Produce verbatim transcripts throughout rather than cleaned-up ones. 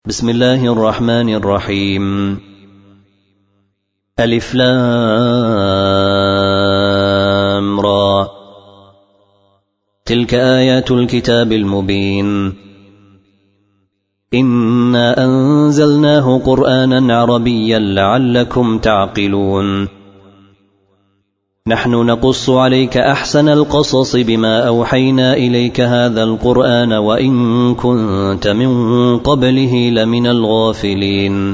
بسم الله الرحمن الرحيم. ألف لام را. تلك آيات الكتاب المبين. إنا أنزلناه قرآنا عربيا لعلكم تعقلون. نحن نقص عليك أحسن القصص بما أوحينا إليك هذا القرآن وإن كنت من قبله لمن الغافلين.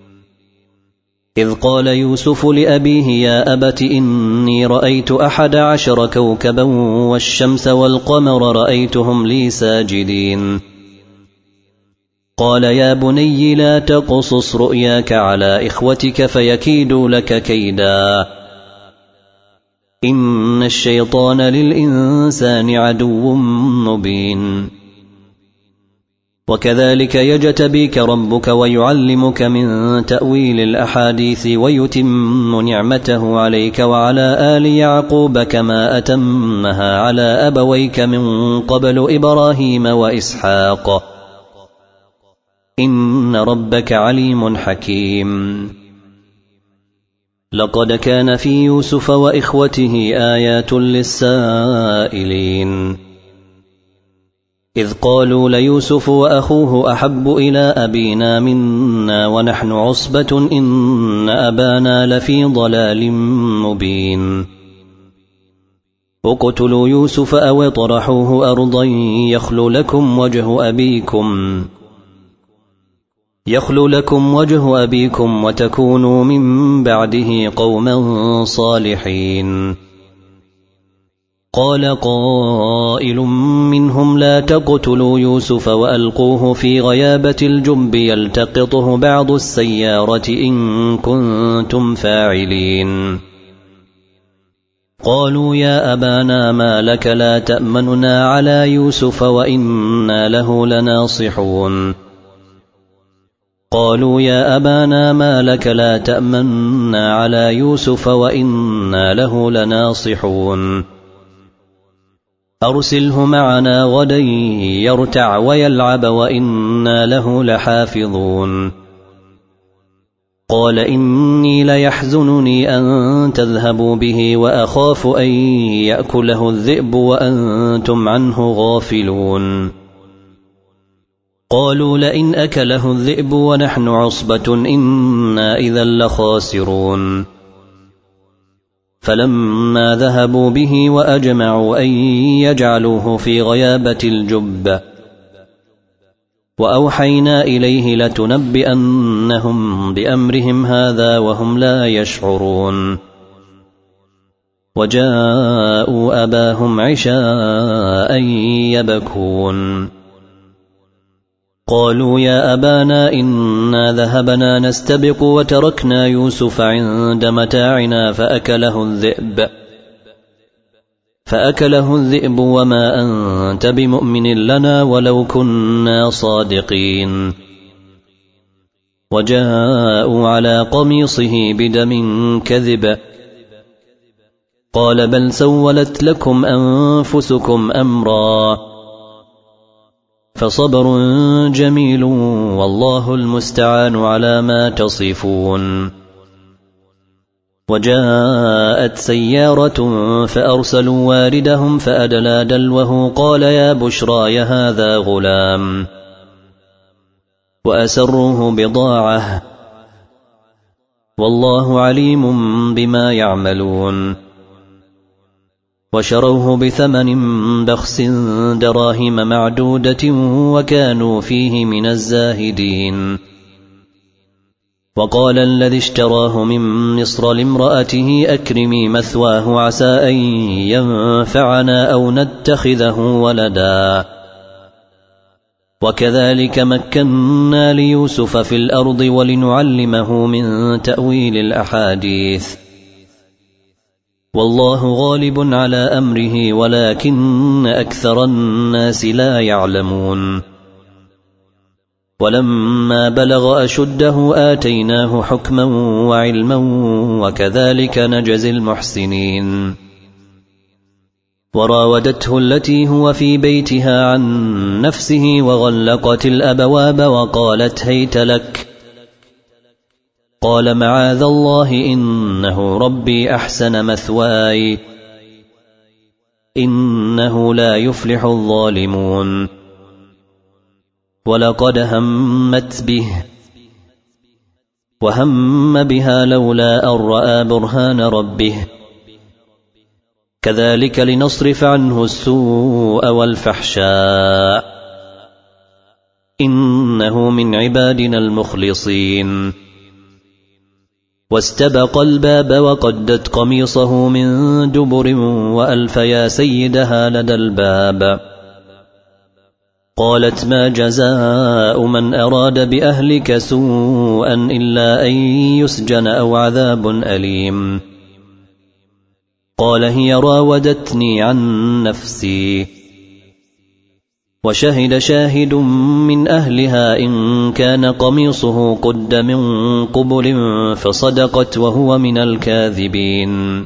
إذ قال يوسف لأبيه يا أبت إني رأيت أحد عشر كوكبا والشمس والقمر رأيتهم لي ساجدين. قال يا بني لا تقصص رؤياك على إخوتك فيكيدوا لك كيدا إن الشيطان للإنسان عدو مبين. وكذلك يجتبيك ربك ويعلمك من تأويل الأحاديث ويتم نعمته عليك وعلى آل يعقوب كما أتمها على أبويك من قبل إبراهيم وإسحاق إن ربك عليم حكيم. لقد كان في يوسف وإخوته آيات للسائلين إذ قالوا ليوسف وأخوه أحب إلى أبينا منا ونحن عصبة إن أبانا لفي ضلال مبين. اقتلوا يوسف أو اطرحوه أرضا يخل لكم وجه أبيكم يخل لكم وجه أبيكم وتكونوا من بعده قوما صالحين. قال قائل منهم لا تقتلوا يوسف وألقوه في غيابة الجب يلتقطه بعض السيارة إن كنتم فاعلين. قالوا يا أبانا ما لك لا تأمننا على يوسف وإنا له لناصحون. قالوا يا أبانا ما لك لا تأمنا على يوسف وإنا له لناصحون. أرسله معنا غدا يرتع ويلعب وإنا له لحافظون. قال إني ليحزنني أن تذهبوا به وأخاف أن يأكله الذئب وأنتم عنه غافلون. قالوا لئن أكله الذئب ونحن عصبة إنا إذا لخاسرون. فلما ذهبوا به وأجمعوا أن يجعلوه في غيابة الجب وأوحينا إليه لتنبئنهم بأمرهم هذا وهم لا يشعرون. وجاءوا أباهم عشاء يبكون. قالوا يا أبانا إنا ذهبنا نستبق وتركنا يوسف عند متاعنا فأكله الذئب فأكله الذئب وما أنت بمؤمن لنا ولو كنا صادقين. وجاءوا على قميصه بدم كذب قال بل سولت لكم أنفسكم أمرا فصبر جميل والله المستعان على ما تصفون. وجاءت سيارة فأرسلوا واردهم فأدلى دلوه قال يا بشرى هذا غلام وأسروه بضاعة والله عليم بما يعملون. وشروه بثمن بخس دراهم معدودة وكانوا فيه من الزاهدين. وقال الذي اشتراه من مصر لامرأته أكرمي مثواه عسى أن ينفعنا أو نتخذه ولدا. وكذلك مكنا ليوسف في الأرض ولنعلمه من تأويل الأحاديث والله غالب على أمره ولكن أكثر الناس لا يعلمون. ولما بلغ أشده آتيناه حكما وعلما وكذلك نجزي المحسنين. وراودته التي هو في بيتها عن نفسه وغلقت الأبواب وقالت هيت لك. قال معاذ الله إنه ربي أحسن مثواي إنه لا يفلح الظالمون. ولقد همت به وهم بها لولا أن رأى برهان ربه كذلك لنصرف عنه السوء والفحشاء إنه من عبادنا المخلصين. واستبق الباب وقدت قميصه من دبر وألف يا سيدها لدى الباب. قالت ما جزاء من أراد بأهلك سوءا إلا أن يسجن أو عذاب أليم. قال هي راودتني عن نفسي. وشهد شاهد من أهلها إن كان قميصه قد من قبل فصدقت وهو من الكاذبين.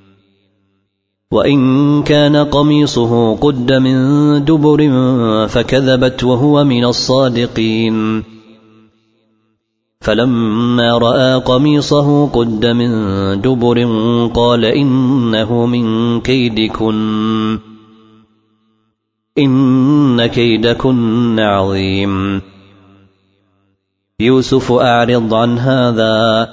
وإن كان قميصه قد من دبر فكذبت وهو من الصادقين. فلما رأى قميصه قد من دبر قال إنه من كيدكن إن كيدكن عظيم. يوسف أعرض عن هذا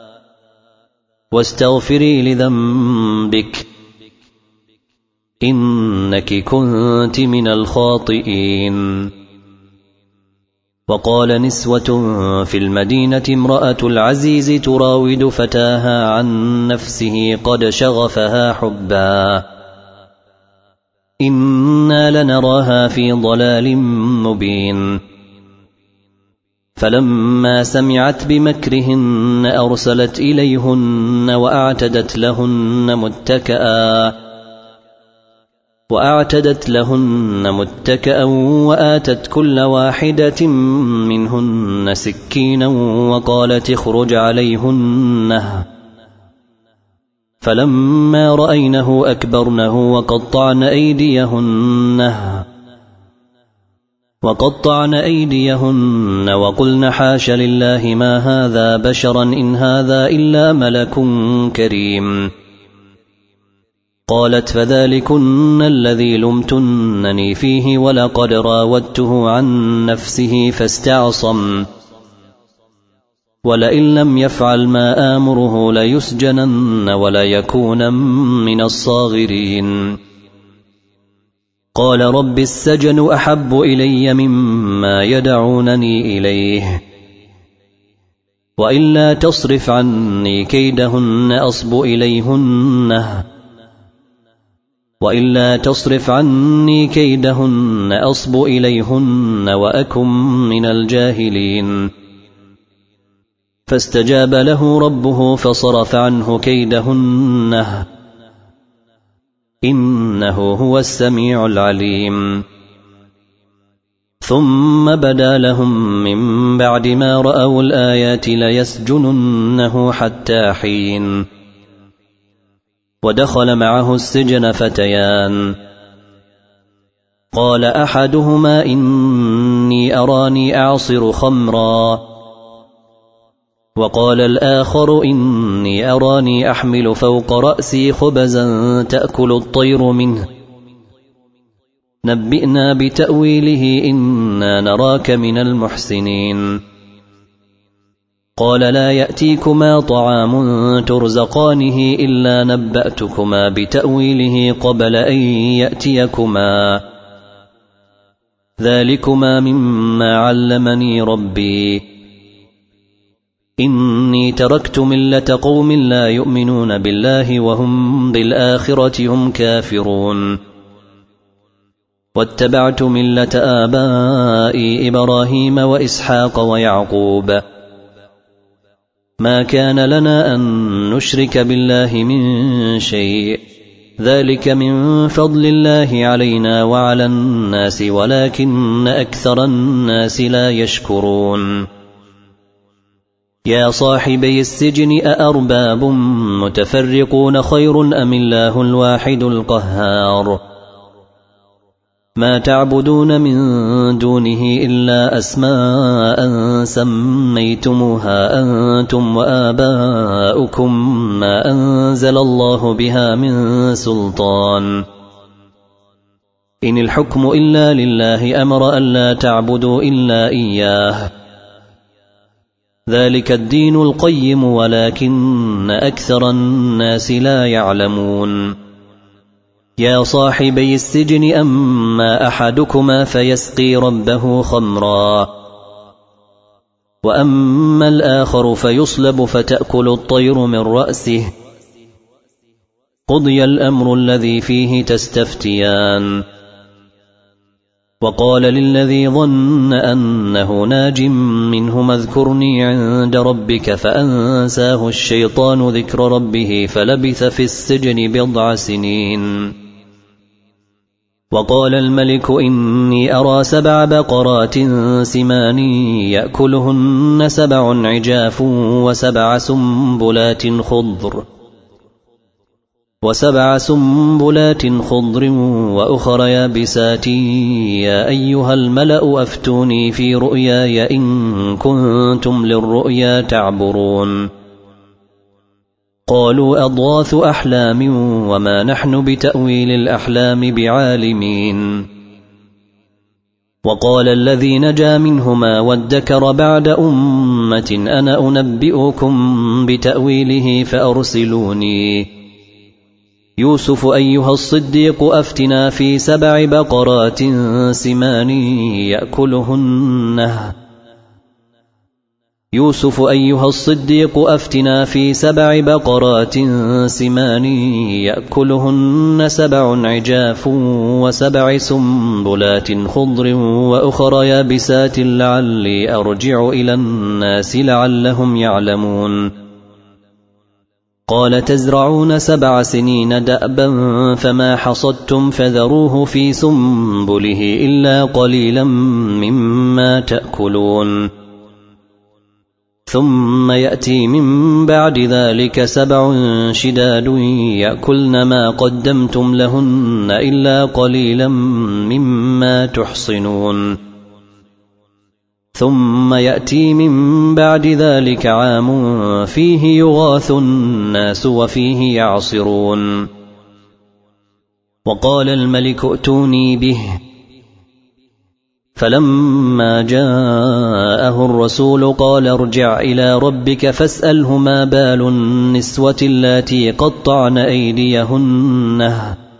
واستغفري لذنبك إنك كنت من الخاطئين. وقال نسوة في المدينة امرأة العزيز تراود فتاها عن نفسه قد شغفها حبا إنا لنراها في ضلال مبين. فلما سمعت بمكرهن أرسلت إليهن وأعتدت لهن متكئا وأعتدت لهن متكئا وآتت كل واحدة منهن سكينا وقالت اخرج عليهن. فلما رأينه أكبرنه وقطعن أيديهن وقطعن أيديهن وقلن حاش لله ما هذا بشرا إن هذا إلا ملك كريم. قالت فذلكن الذي لمتنني فيه ولقد راودته عن نفسه فاستعصم ولئن لم يفعل ما آمره ليسجنن وليكون من الصاغرين. قال رب السجن أحب إلي مما يدعونني إليه وإلا تصرف عني كيدهن أصب إليهن وإلا تصرف عني كيدهن أصب إليهن وأكن من الجاهلين. فاستجاب له ربه فصرف عنه كيدهن إنه هو السميع العليم. ثم بدا لهم من بعد ما رأوا الآيات ليسجننه حتى حين. ودخل معه السجن فتيان قال أحدهما إني أراني أعصر خمرا وقال الآخر إني أراني أحمل فوق رأسي خبزا تأكل الطير منه نبئنا بتأويله إنا نراك من المحسنين. قال لا يأتيكما طعام ترزقانه إلا نبأتكما بتأويله قبل أن يأتيكما ذلكما مما علمني ربي إني تركت ملة قوم لا يؤمنون بالله وهم بالآخرة هم كافرون واتبعت ملة آبائي إبراهيم وإسحاق ويعقوب ما كان لنا أن نشرك بالله من شيء ذلك من فضل الله علينا وعلى الناس ولكن أكثر الناس لا يشكرون. يا صاحبي السجن أأرباب متفرقون خير أم الله الواحد القهار ما تعبدون من دونه إلا أسماء سميتموها أنتم وآباؤكم ما أنزل الله بها من سلطان إن الحكم إلا لله أمر ألا تعبدوا إلا إياه ذلك الدين القيم ولكن أكثر الناس لا يعلمون يا صاحبي السجن أما أحدكما فيسقي ربه خمرا وأما الآخر فيصلب فتأكل الطير من رأسه قضي الأمر الذي فيه تستفتيان وقال للذي ظن أنه ناج منهما اذكرني عند ربك فأنساه الشيطان ذكر ربه فلبث في السجن بضع سنين وقال الملك إني أرى سبع بقرات سمان يأكلهن سبع عجاف وسبع سنبلات خضر وسبع سنبلات خضر وأخر يابسات يا أيها الملأ أفتوني في رؤياي إن كنتم للرؤيا تعبرون قالوا أضغاث أحلام وما نحن بتأويل الأحلام بعالمين وقال الذي نجا منهما وادكر بعد أمة أنا أنبئكم بتأويله فأرسلوني يوسف أيها الصديق أفتنا في سبع بقرات سمان يأكلهن يوسف أيها الصديق أفتنا في سبع بقرات سمان يأكلهن سبع عجاف وسبع سنبلات خضر وأخر يابسات لعلي أرجع إلى الناس لعلهم يعلمون قال تزرعون سبع سنين دأبا فما حصدتم فذروه في سنبله إلا قليلا مما تأكلون ثم يأتي من بعد ذلك سبع شداد يأكلن ما قدمتم لهن إلا قليلا مما تحصنون ثم يأتي من بعد ذلك عام فيه يغاث الناس وفيه يعصرون وقال الملك ائتوني به فلما جاءه الرسول قال ارجع إلى ربك فاسأله ما بال النسوة اللاتي قطعن أيديهن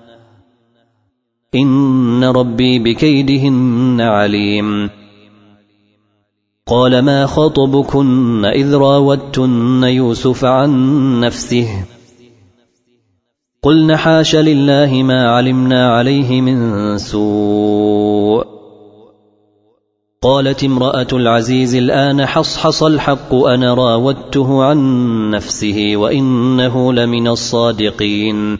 إن ربي بكيدهن عليم قال ما خطبكن إذ راوتن يوسف عن نفسه قلن حاش لله ما علمنا عليه من سوء قالت امرأة العزيز الآن حصحص الحق أنا راودته عن نفسه وإنه لمن الصادقين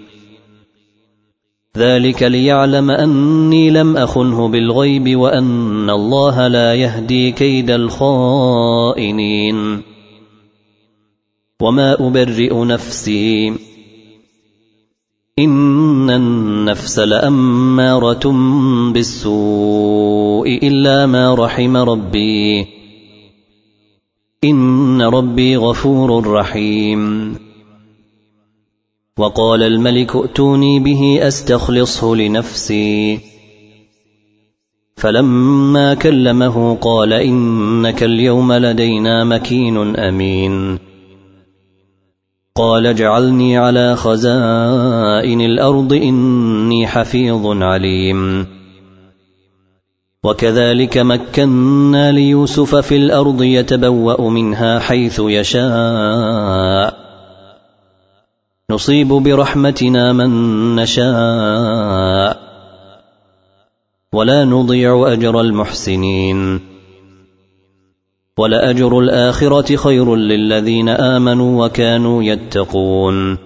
ذلك ليعلم أني لم أخنه بالغيب وأن الله لا يهدي كيد الخائنين وما أبرئ نفسي إن النفس لأمارة بالسوء إلا ما رحم ربي إن ربي غفور رحيم وقال الملك ائتوني به أستخلصه لنفسي فلما كلمه قال إنك اليوم لدينا مكين أمين قال اجعلني على خزائن الأرض إني حفيظ عليم وكذلك مكنا ليوسف في الأرض يتبوأ منها حيث يشاء نصيب برحمتنا من نشاء ولا نضيع أجر المحسنين ولأجر الآخرة خير للذين آمنوا وكانوا يتقون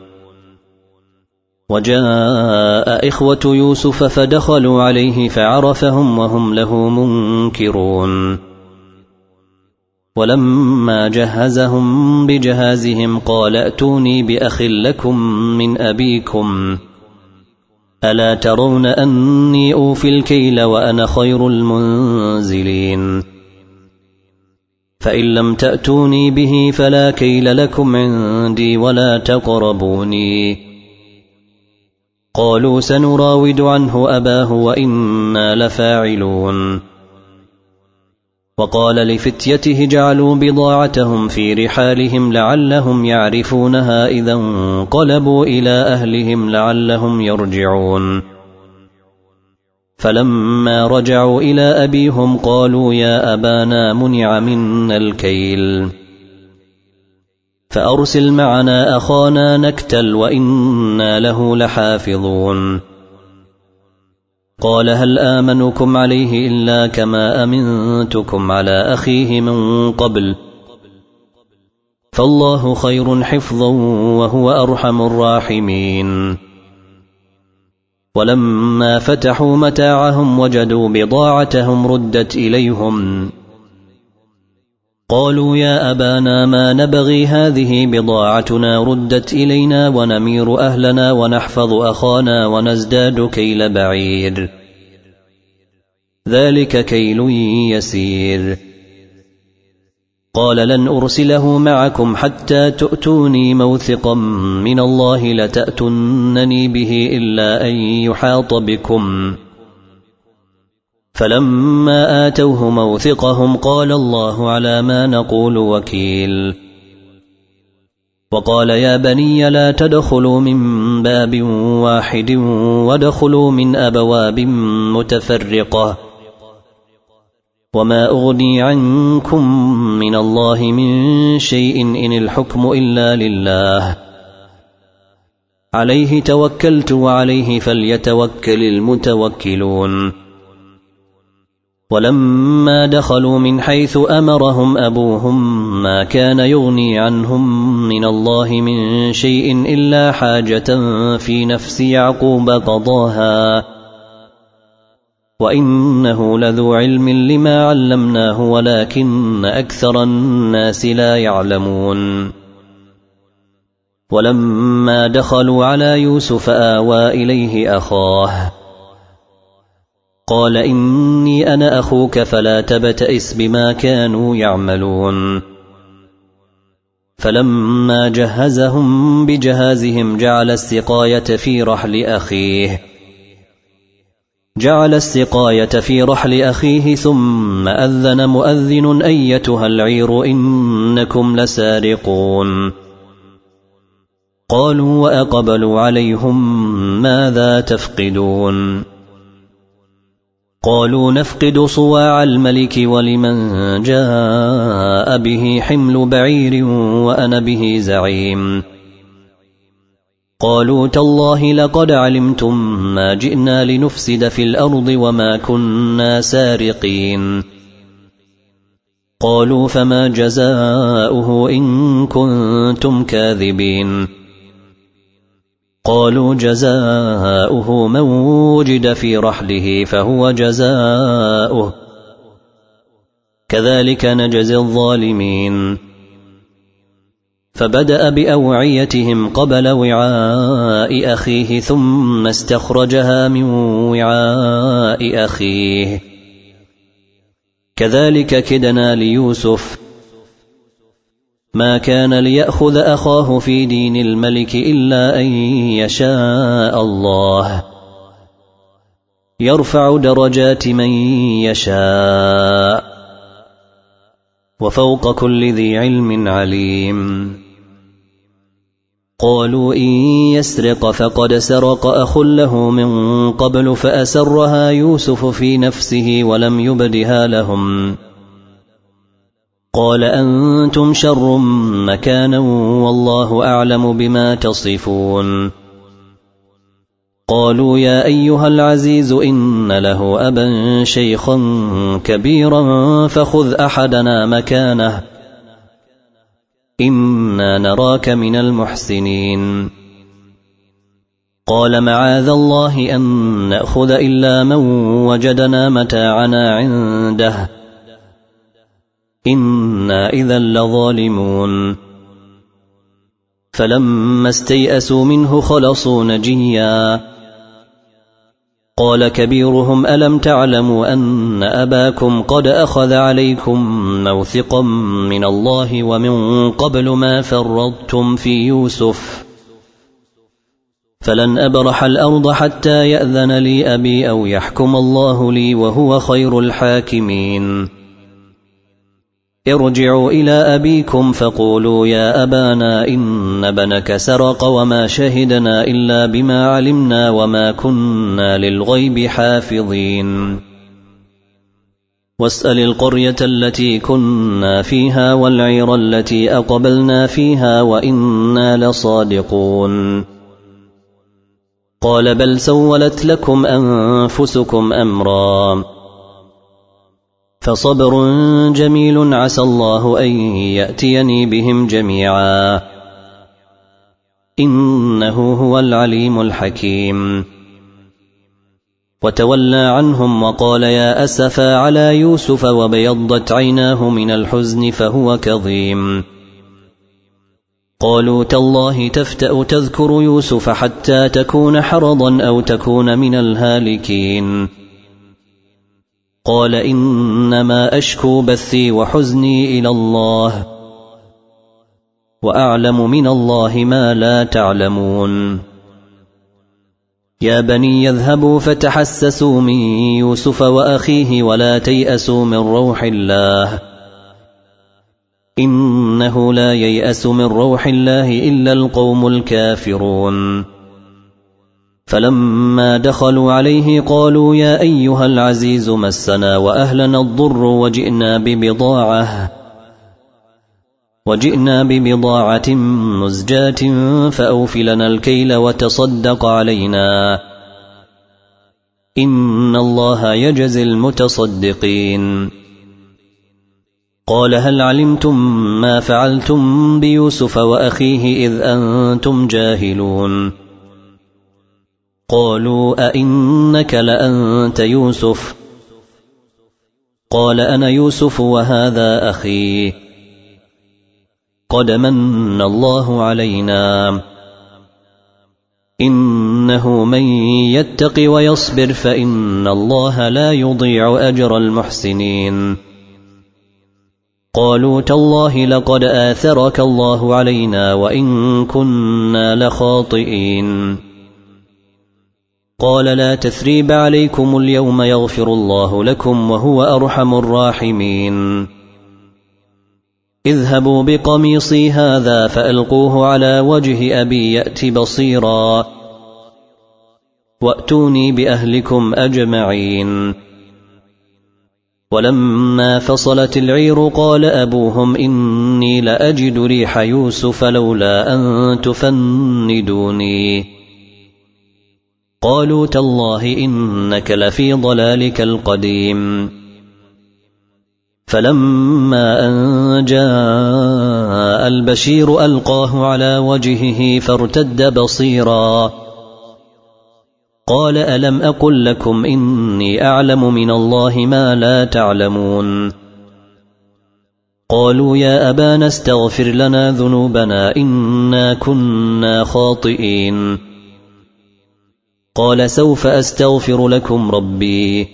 وجاء إخوة يوسف فدخلوا عليه فعرفهم وهم له منكرون ولما جهزهم بجهازهم قال ائتوني بأخ لكم من أبيكم ألا ترون أني أوفي الكيل وأنا خير المنزلين فإن لم تأتوني به فلا كيل لكم عندي ولا تقربوني قالوا سنراود عنه أباه وإنا لفاعلون وقال لفتيته جعلوا بضاعتهم في رحالهم لعلهم يعرفونها إذا انقلبوا إلى أهلهم لعلهم يرجعون فلما رجعوا إلى أبيهم قالوا يا أبانا منع منا الكيل فأرسل معنا أخانا نكتل وإنا له لحافظون قال هل آمنكم عليه إلا كما أمنتكم على أخيه من قبل فالله خير حفظا وهو أرحم الراحمين ولما فتحوا متاعهم وجدوا بضاعتهم ردت إليهم قالوا يا أبانا ما نبغي هذه بضاعتنا ردت إلينا ونمير أهلنا ونحفظ أخانا ونزداد كيل بعير ذلك كيل يسير قال لن أرسله معكم حتى تؤتوني موثقا من الله لتأتنني به إلا أن يحاط بكم فلما آتوه موثقهم قال الله على ما نقول وكيل وقال يا بني لا تدخلوا من باب واحد وادخلوا من أبواب متفرقة وما أغني عنكم من الله من شيء إن الحكم إلا لله عليه توكلت وعليه فليتوكل المتوكلون ولما دخلوا من حيث أمرهم أبوهم ما كان يغني عنهم من الله من شيء إلا حاجة في نفس يعقوب قضاها وإنه لذو علم لما علمناه ولكن أكثر الناس لا يعلمون ولما دخلوا على يوسف آوى إليه أخاه قال إني أنا أخوك فلا تبتئس بما كانوا يعملون فلما جهزهم بجهازهم جعل السقاية في رحل أخيه جعل السقاية في رحل أخيه ثم أذن مؤذن أيتها العير إنكم لسارقون قالوا وأقبلوا عليهم ماذا تفقدون قالوا نفقد صواع الملك ولمن جاء به حمل بعير وأنا به زعيم قالوا تالله لقد علمتم ما جئنا لنفسد في الأرض وما كنا سارقين قالوا فما جزاؤه إن كنتم كاذبين قالوا جزاؤه من وجد في رحله فهو جزاؤه كذلك نجزي الظالمين فبدأ بأوعيتهم قبل وعاء أخيه ثم استخرجها من وعاء أخيه كذلك كدنا ليوسف ما كان ليأخذ أخاه في دين الملك إلا أن يشاء الله يرفع درجات من يشاء وفوق كل ذي علم عليم قالوا إن يسرق فقد سرق أخ له من قبل فأسرها يوسف في نفسه ولم يبدها لهم قال أنتم شر مكانا والله أعلم بما تصفون قالوا يا أيها العزيز إن له أبا شيخا كبيرا فخذ أحدنا مكانه إنا نراك من المحسنين قال معاذ الله أن نأخذ إلا من وجدنا متاعنا عنده إنا إذا لظالمون فلما استيئسوا منه خلصوا نجيا قال كبيرهم ألم تعلموا أن أباكم قد أخذ عليكم موثقا من الله ومن قبل ما فرطتم في يوسف فلن أبرح الأرض حتى يأذن لي أبي أو يحكم الله لي وهو خير الحاكمين ارجعوا إلى أبيكم فقولوا يا أبانا إن ابنك سرق وما شهدنا إلا بما علمنا وما كنا للغيب حافظين واسأل القرية التي كنا فيها والعير التي أقبلنا فيها وإنا لصادقون قال بل سولت لكم أنفسكم أمرا فصبر جميل عسى الله أن يأتيني بهم جميعا إنه هو العليم الحكيم وتولى عنهم وقال يا أسفا على يوسف وبيضت عيناه من الحزن فهو كظيم قالوا تالله تفتأ تذكر يوسف حتى تكون حرضا أو تكون من الهالكين قال إنما أشكو بثي وحزني إلى الله وأعلم من الله ما لا تعلمون يا بني يذهبوا فتحسسوا من يوسف وأخيه ولا تيأسوا من روح الله إنه لا ييأس من روح الله إلا القوم الكافرون فلما دخلوا عليه قالوا يا أيها العزيز مسنا وأهلنا الضر وجئنا ببضاعة وجئنا ببضاعة مزجاة فأوف لنا الكيل وتصدق علينا إن الله يجزي المتصدقين قال هل علمتم ما فعلتم بيوسف وأخيه إذ أنتم جاهلون قالوا أئنك لأنت يوسف قال أنا يوسف وهذا أخي قد من الله علينا إنه من يتق ويصبر فإن الله لا يضيع أجر المحسنين قالوا تالله لقد آثرك الله علينا وإن كنا لخاطئين قال لا تثريب عليكم اليوم يغفر الله لكم وهو أرحم الراحمين اذهبوا بقميصي هذا فألقوه على وجه أبي يأت بصيرا وأتوني بأهلكم أجمعين ولما فصلت العير قال أبوهم إني لأجد ريح يوسف لولا أن تفندوني قالوا تالله إنك لفي ضلالك القديم فلما أن جاء البشير ألقاه على وجهه فارتد بصيرا قال ألم أقل لكم إني أعلم من الله ما لا تعلمون قالوا يا أبانا استغفر لنا ذنوبنا إنا كنا خاطئين قال سوف أستغفر لكم ربي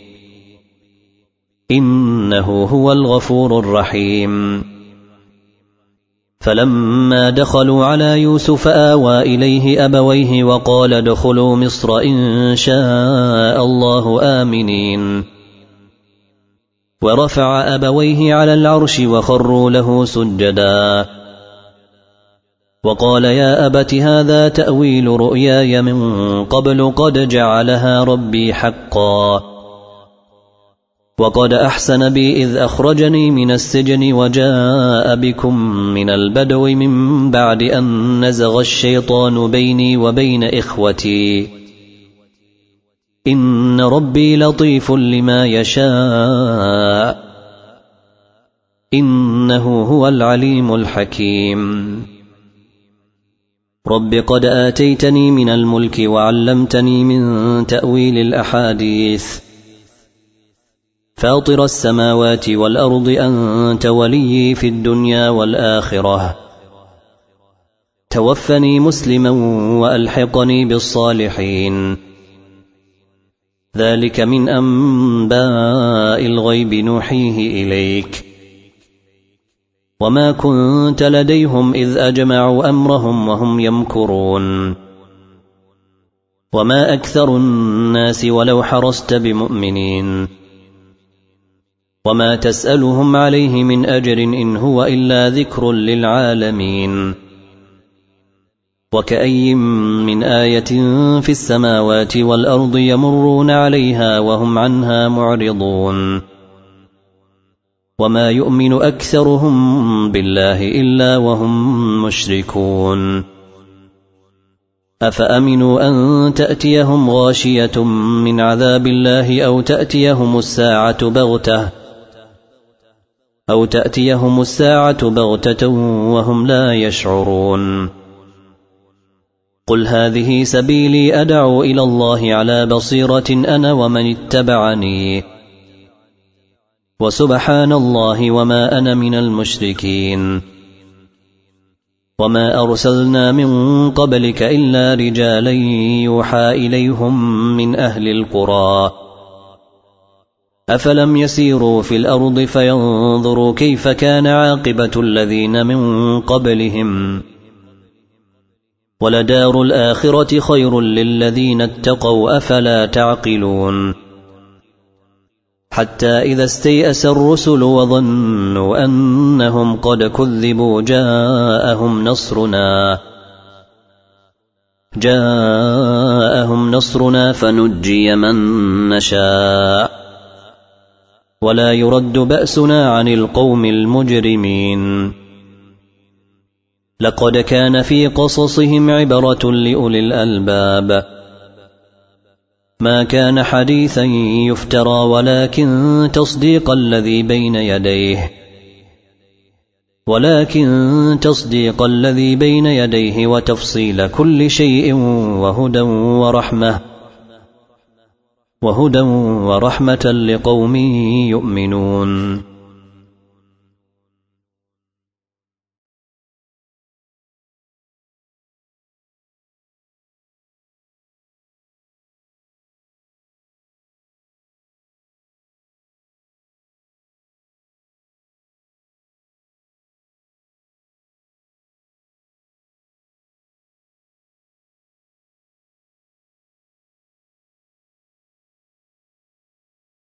إنه هو الغفور الرحيم فلما دخلوا على يوسف آوى إليه أبويه وقال ادخلوا مصر إن شاء الله آمنين ورفع أبويه على العرش وخروا له سجدا وقال يا أبت هذا تأويل رؤياي من قبل قد جعلها ربي حقا وقد أحسن بي إذ أخرجني من السجن وجاء بكم من البدو من بعد أن نزغ الشيطان بيني وبين إخوتي إن ربي لطيف لما يشاء إنه هو العليم الحكيم رب قد آتيتني من الملك وعلمتني من تأويل الأحاديث فاطر السماوات والأرض أنت وليي في الدنيا والآخرة، توفني مسلما وألحقني بالصالحين. ذلك من أنباء الغيب نوحيه إليك، وما كنت لديهم إذ أجمعوا أمرهم وهم يمكرون. وما أكثر الناس ولو حرصت بمؤمنين، وما تسألهم عليه من أجر إن هو إلا ذكر للعالمين. وكأي من آية في السماوات والأرض يمرون عليها وهم عنها معرضون. وما يؤمن أكثرهم بالله إلا وهم مشركون. أفأمنوا أن تأتيهم غاشية من عذاب الله أو تأتيهم الساعة بغتة أو تأتيهم الساعة بغتة وهم لا يشعرون. قل هذه سبيلي أدعو إلى الله على بصيرة أنا ومن اتبعني، وسبحان الله وما أنا من المشركين. وما أرسلنا من قبلك إلا رجالا يوحى إليهم من أهل القرى. أفلم يسيروا في الأرض فينظروا كيف كان عاقبة الذين من قبلهم، ولدار الآخرة خير للذين اتقوا أفلا تعقلون. حتى إذا استيأس الرسل وظنوا أنهم قد كذبوا جاءهم نصرنا جاءهم نصرنا فنجي من نشاء ولا يرد بأسنا عن القوم المجرمين. لقد كان في قصصهم عبرة لأولي الألباب، ما كان حديثا يفترى ولكن تصديق الذي بين يديه ولكن تصديق الذي بين يديه وتفصيل كل شيء وهدى ورحمة وهدى ورحمة لقوم يؤمنون.